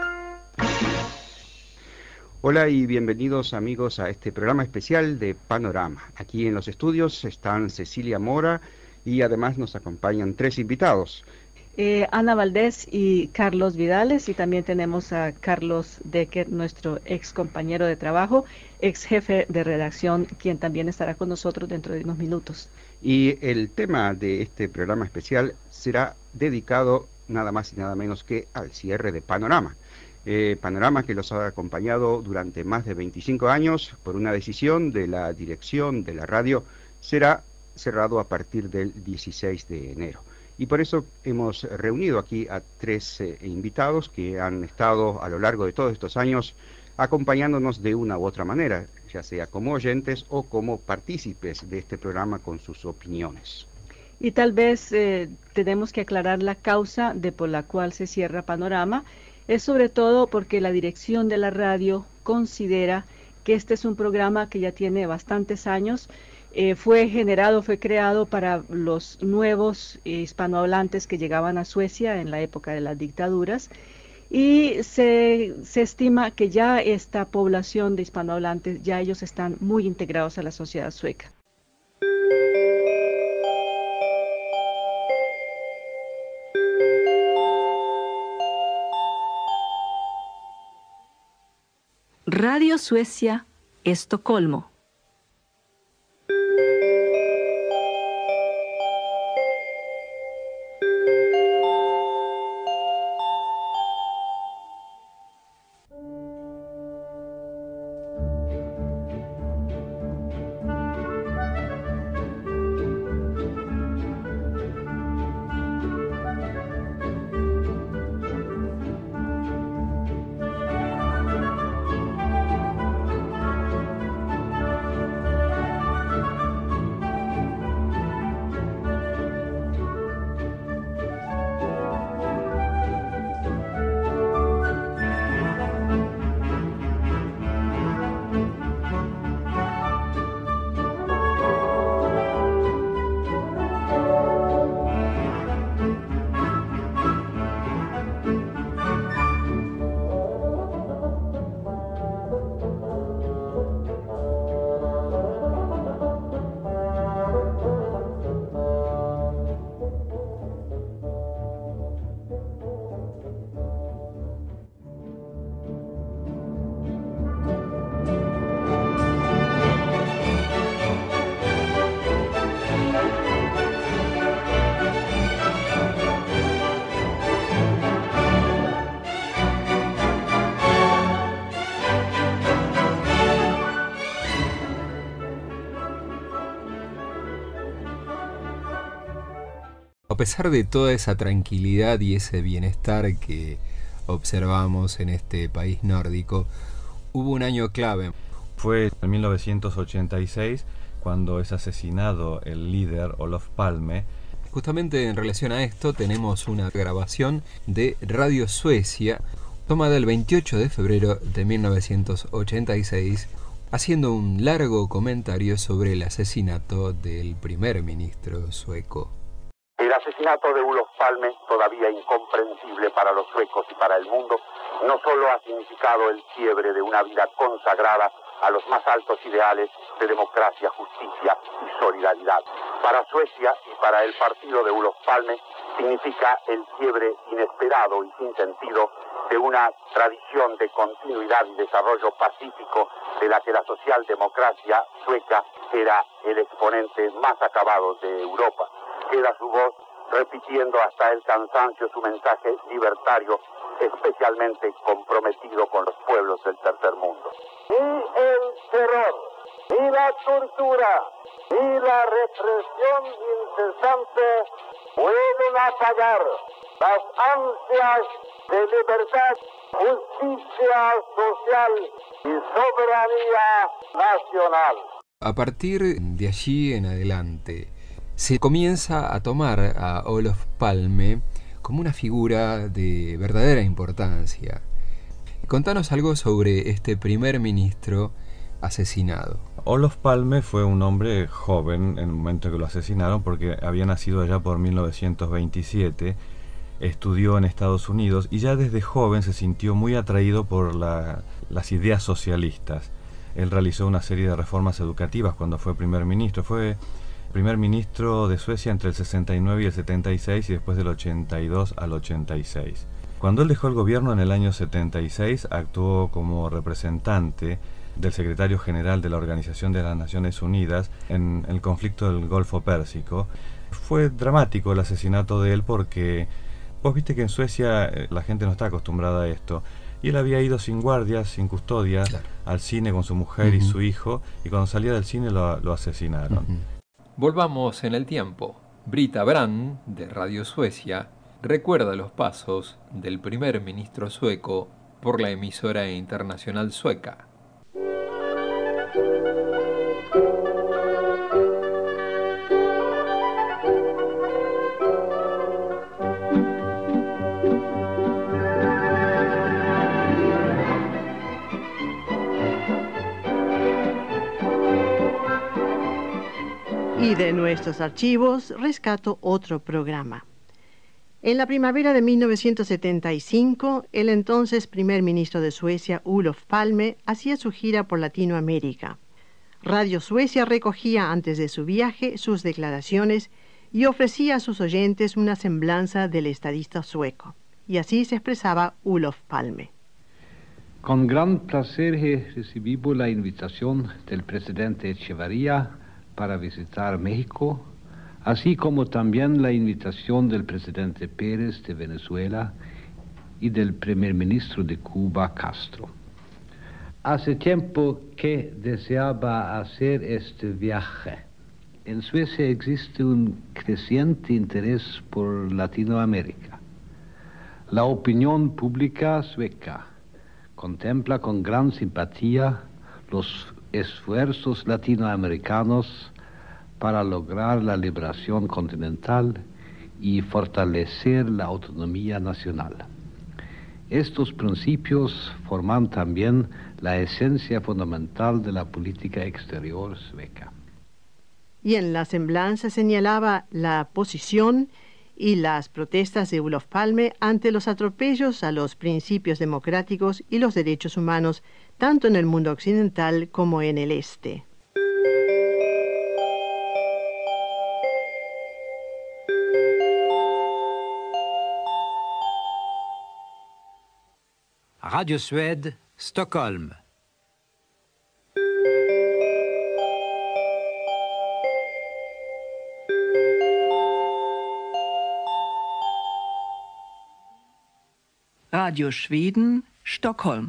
Hola y bienvenidos amigos a este programa especial de Panorama. Aquí en los estudios están Cecilia Mora y además nos acompañan tres invitados. Eh, Ana Valdés y Carlos Vidales, y también tenemos a Carlos Decker, nuestro ex compañero de trabajo, ex jefe de redacción, quien también estará con nosotros dentro de unos minutos. Y el tema de este programa especial será dedicado nada más y nada menos que al cierre de Panorama. Eh, Panorama que los ha acompañado durante más de veinticinco años por una decisión de la dirección de la radio, será cerrado a partir del dieciséis de enero. Y por eso hemos reunido aquí a tres eh, invitados que han estado a lo largo de todos estos años acompañándonos de una u otra manera, ya sea como oyentes o como partícipes de este programa con sus opiniones. Y tal vez eh, tenemos que aclarar la causa de por la cual se cierra Panorama. Es sobre todo porque la dirección de la radio considera que este es un programa que ya tiene bastantes años. Eh, fue generado, fue creado para los nuevos eh, hispanohablantes que llegaban a Suecia en la época de las dictaduras, y se, se estima que ya esta población de hispanohablantes, ya ellos están muy integrados a la sociedad sueca. Radio Suecia, Estocolmo. A pesar de toda esa tranquilidad y ese bienestar que observamos en este país nórdico, hubo un año clave. Fue en mil novecientos ochenta y seis cuando es asesinado el líder Olof Palme. Justamente en relación a esto tenemos una grabación de Radio Suecia, tomada el veintiocho de febrero de mil novecientos ochenta y seis, haciendo un largo comentario sobre el asesinato del primer ministro sueco. El asesinato de Olof Palme, todavía incomprensible para los suecos y para el mundo, no solo ha significado el quiebre de una vida consagrada a los más altos ideales de democracia, justicia y solidaridad. Para Suecia y para el partido de Olof Palme significa el quiebre inesperado y sin sentido de una tradición de continuidad y desarrollo pacífico de la que la socialdemocracia sueca era el exponente más acabado de Europa. Queda su voz repitiendo hasta el cansancio su mensaje libertario, especialmente comprometido con los pueblos del tercer mundo. Ni el terror, ni la tortura, ni la represión incesante pueden apagar las ansias de libertad, justicia social y soberanía nacional. A partir de allí en adelante, se comienza a tomar a Olof Palme como una figura de verdadera importancia. Contanos algo sobre este primer ministro asesinado. Olof Palme fue un hombre joven en el momento que lo asesinaron, porque había nacido allá por mil novecientos veintisiete, estudió en Estados Unidos y ya desde joven se sintió muy atraído por la, las ideas socialistas. Él realizó una serie de reformas educativas cuando fue primer ministro. Fue primer ministro de Suecia entre el sesenta y nueve y el setenta y seis y después del ochenta y dos al ochenta y seis. Cuando él dejó el gobierno en el año setenta y seis, actuó como representante del secretario general de la Organización de las Naciones Unidas en el conflicto del Golfo Pérsico. Fue dramático el asesinato de él porque vos viste que en Suecia eh, la gente no está acostumbrada a esto. Y él había ido sin guardias, sin custodia, claro, al cine con su mujer uh-huh. y su hijo, y cuando salía del cine lo, lo asesinaron. Uh-huh. Volvamos en el tiempo. Brita Brand, de Radio Suecia, recuerda los pasos del primer ministro sueco por la emisora internacional sueca. Y de nuestros archivos rescato otro programa. En la primavera de mil novecientos setenta y cinco, el entonces primer ministro de Suecia, Olof Palme, hacía su gira por Latinoamérica. Radio Suecia recogía antes de su viaje sus declaraciones y ofrecía a sus oyentes una semblanza del estadista sueco. Y así se expresaba Olof Palme. Con gran placer recibimos la invitación del presidente Echeverría para visitar México, así como también la invitación del presidente Pérez de Venezuela y del primer ministro de Cuba, Castro. Hace tiempo que deseaba hacer este viaje. En Suecia existe un creciente interés por Latinoamérica. La opinión pública sueca contempla con gran simpatía los esfuerzos latinoamericanos para lograr la liberación continental y fortalecer la autonomía nacional. Estos principios forman también la esencia fundamental de la política exterior sueca. Y en la semblanza señalaba la posición y las protestas de Olof Palme ante los atropellos a los principios democráticos y los derechos humanos, tanto en el mundo occidental como en el este. Radio Suède, Stockholm. Radio Schweden, Stockholm.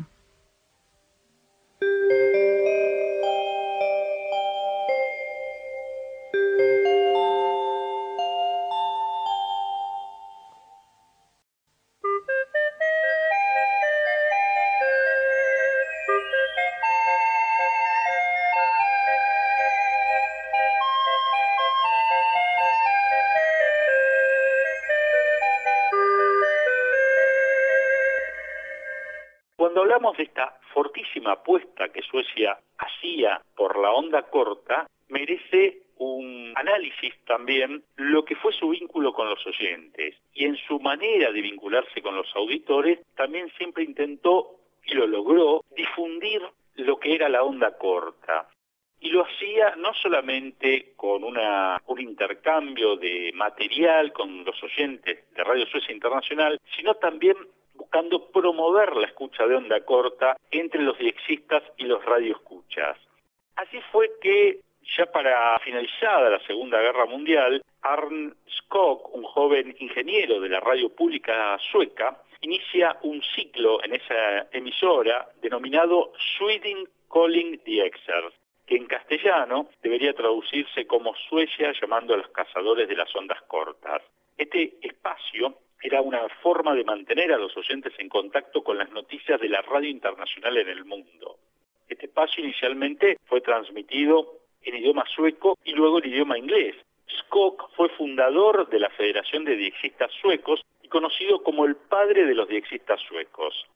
Cuando hablamos de esta fortísima apuesta que Suecia hacía por la onda corta, merece un análisis también lo que fue su vínculo con los oyentes. Y en su manera de vincularse con los auditores, también siempre intentó, y lo logró, difundir lo que era la onda corta. Y lo hacía no solamente con una, un intercambio de material con los oyentes de Radio Suecia Internacional, sino también buscando promover la escucha de onda corta entre los diexistas y los radioescuchas. Así fue que, ya para finalizada la Segunda Guerra Mundial, Arne Skog, un joven ingeniero de la radio pública sueca, inicia un ciclo en esa emisora denominado Sweden Calling the Exers, que en castellano debería traducirse como Suecia llamando a los cazadores de las ondas cortas. Este espacio era una forma de mantener a los oyentes en contacto con las noticias de la radio internacional en el mundo. Este espacio inicialmente fue transmitido en idioma sueco y luego en idioma inglés. Skog fue fundador de la Federación de Diexistas Suecos y conocido como el padre de los diexistas suecos. El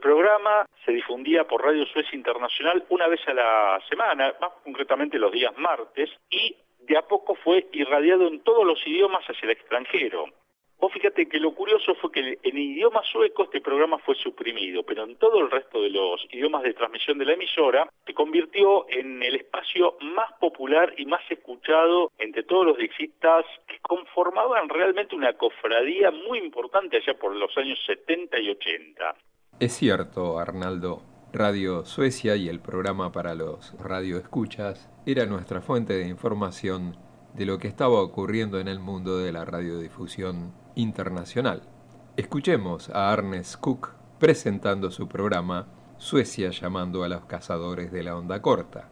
programa se difundía por Radio Suecia Internacional una vez a la semana, más concretamente los días martes, y de a poco fue irradiado en todos los idiomas hacia el extranjero. Vos fíjate que lo curioso fue que en idioma sueco este programa fue suprimido, pero en todo el resto de los idiomas de transmisión de la emisora se convirtió en el espacio más popular y más escuchado entre todos los dixistas que conformaban realmente una cofradía muy importante allá por los años setenta y ochenta. Es cierto, Arnaldo. Radio Suecia y el programa para los radioescuchas era nuestra fuente de información de lo que estaba ocurriendo en el mundo de la radiodifusión internacional. Escuchemos a Arnes Cook presentando su programa Suecia llamando a los cazadores de la onda corta.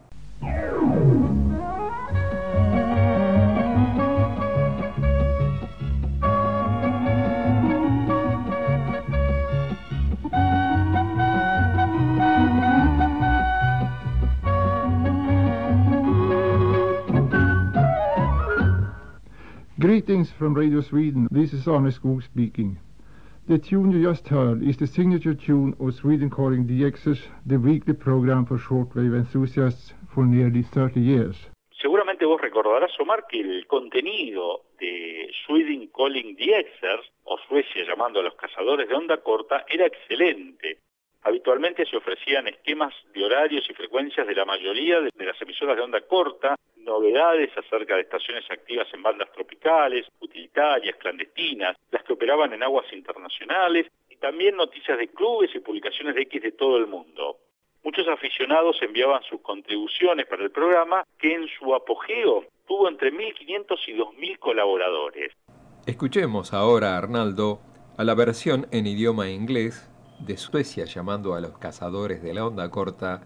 Greetings from Radio Sweden. This is Arne Skog speaking. The tune you just heard is the signature tune of Sweden Calling D Xers, the weekly program for shortwave enthusiasts for nearly thirty years. Seguramente vos recordarás, Omar, que el contenido de Sweden Calling D Xers, o Suecia llamando a los cazadores de onda corta, era excelente. Habitualmente se ofrecían esquemas de horarios y frecuencias de la mayoría de las emisoras de onda corta, novedades acerca de estaciones activas en bandas tropicales, utilitarias, clandestinas, las que operaban en aguas internacionales, y también noticias de clubes y publicaciones de X de todo el mundo. Muchos aficionados enviaban sus contribuciones para el programa, que en su apogeo tuvo entre mil quinientos y dos mil colaboradores. Escuchemos ahora, Arnaldo, a la versión en idioma inglés de Suecia llamando a los cazadores de la onda corta.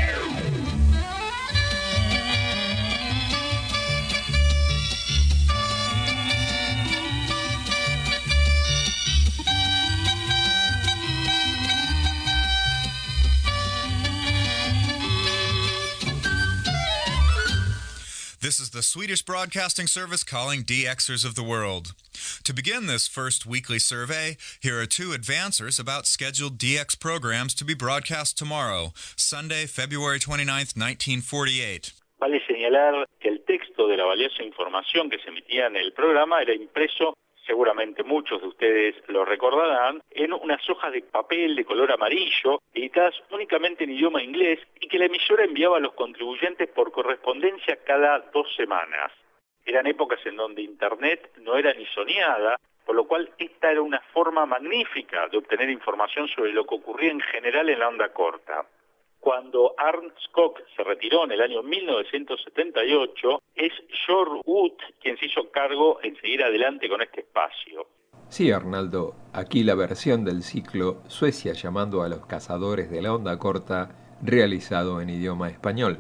This is the Swedish Broadcasting Service calling D Xers of the world. To begin this first weekly survey, here are two advancers about scheduled D X programs to be broadcast tomorrow, Sunday, February twenty-ninth, nineteen forty-eight. Vale señalar que el texto de la valiosa información que se emitía en el programa era impreso, seguramente muchos de ustedes lo recordarán, en unas hojas de papel de color amarillo, editadas únicamente en idioma inglés y que la emisora enviaba a los contribuyentes por correspondencia cada dos semanas. Eran épocas en donde Internet no era ni soñada, por lo cual esta era una forma magnífica de obtener información sobre lo que ocurría en general en la onda corta. Cuando Arne Skog se retiró en el año mil novecientos setenta y ocho, es George Wood quien se hizo cargo en seguir adelante con este espacio. Sí, Arnaldo, aquí la versión del ciclo Suecia llamando a los cazadores de la onda corta, realizado en idioma español.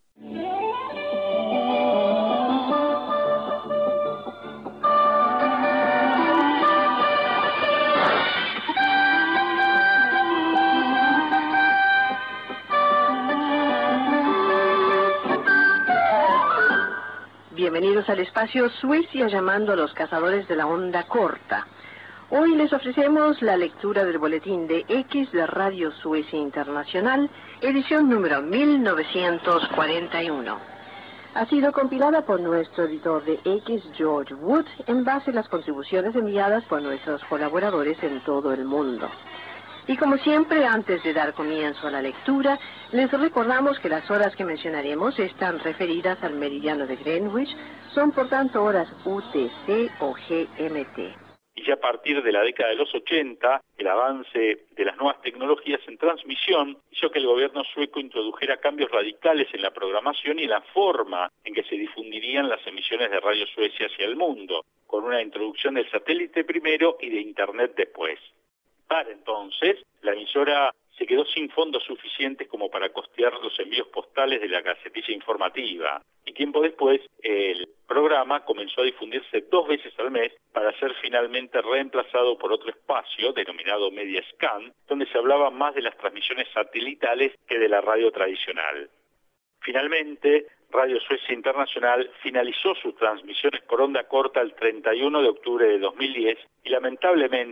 Bienvenidos al espacio Suecia llamando a los cazadores de la onda corta. Hoy les ofrecemos la lectura del boletín de X de Radio Suecia Internacional, edición número mil novecientos cuarenta y uno. Ha sido compilada por nuestro editor de X, George Wood, en base a las contribuciones enviadas por nuestros colaboradores en todo el mundo. Y como siempre, antes de dar comienzo a la lectura, les recordamos que las horas que mencionaremos están referidas al meridiano de Greenwich, son por tanto horas U T C o G M T. Y ya a partir de la década de los ochenta, el avance de las nuevas tecnologías en transmisión hizo que el gobierno sueco introdujera cambios radicales en la programación y en la forma en que se difundirían las emisiones de Radio Suecia hacia el mundo, con una introducción del satélite primero y de Internet después. Para entonces, la emisora se quedó sin fondos suficientes como para costear los envíos postales de la Gacetilla Informativa. Y tiempo después, el programa comenzó a difundirse dos veces al mes para ser finalmente reemplazado por otro espacio denominado Media Scan, donde se hablaba más de las transmisiones satelitales que de la radio tradicional. Finalmente, Radio Suecia Internacional finalizó sus transmisiones por onda corta el treinta y uno de octubre de dos mil diez y lamentablemente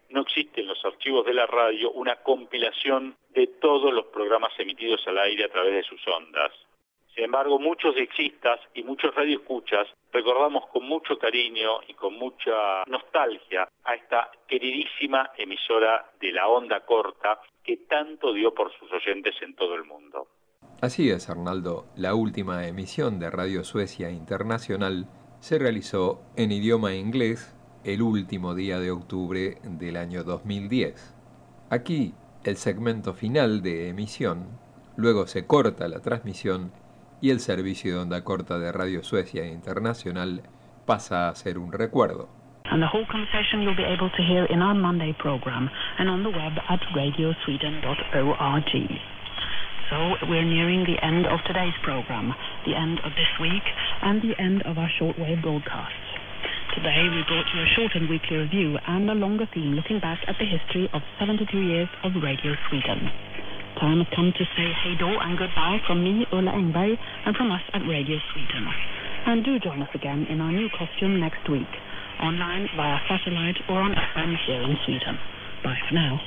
no existe en los archivos de la radio una compilación de todos los programas emitidos al aire a través de sus ondas. Sin embargo, muchos diexistas y muchos radioescuchas recordamos con mucho cariño y con mucha nostalgia a esta queridísima emisora de la onda corta que tanto dio por sus oyentes en todo el mundo. Así es, Arnaldo. La última emisión de Radio Suecia Internacional se realizó en idioma inglés el último día de octubre del año dos mil diez. Aquí, el segmento final de emisión, luego se corta la transmisión y el servicio de onda corta de Radio Suecia Internacional pasa a ser un recuerdo. And the whole conversation you'll be able to hear in our Monday program and on the web at radio sweden dot org. So we're nearing the end of today's program, the end of this week, and the end of our shortwave broadcasts. Today we brought you a short and weekly review and a longer theme looking back at the history of seventy-two years of Radio Sweden. Time has come to say hey do and goodbye from me, Ulla Engberg, and from us at Radio Sweden. And do join us again in our new costume next week, online via satellite or on F M here in Sweden. Bye for now.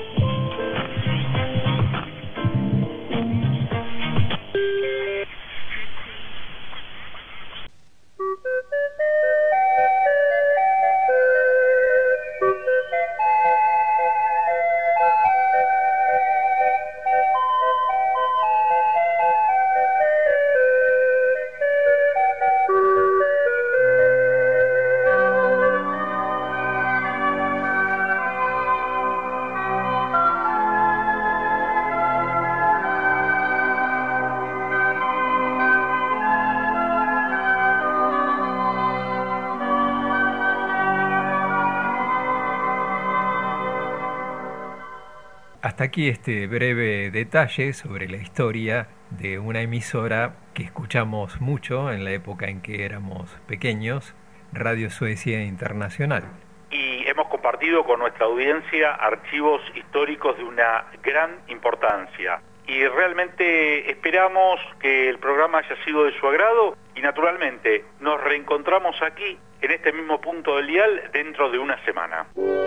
Hasta aquí este breve detalle sobre la historia de una emisora que escuchamos mucho en la época en que éramos pequeños, Radio Suecia Internacional. Y hemos compartido con nuestra audiencia archivos históricos de una gran importancia. Y realmente esperamos que el programa haya sido de su agrado y naturalmente nos reencontramos aquí en este mismo punto del dial dentro de una semana.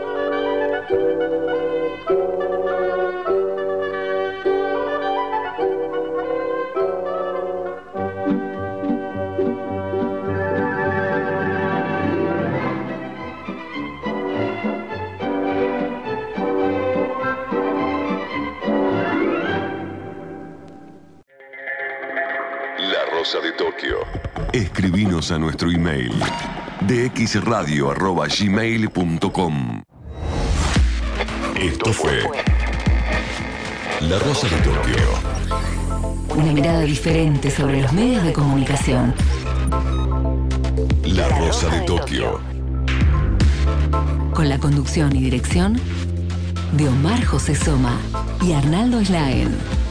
De Tokio. Escribinos a nuestro email d x radio arroba gmail punto com. Esto fue La Rosa de Tokio. Una mirada diferente sobre los medios de comunicación. La Rosa de Tokio. Con la conducción y dirección de Omar José Soma y Arnaldo Slaen.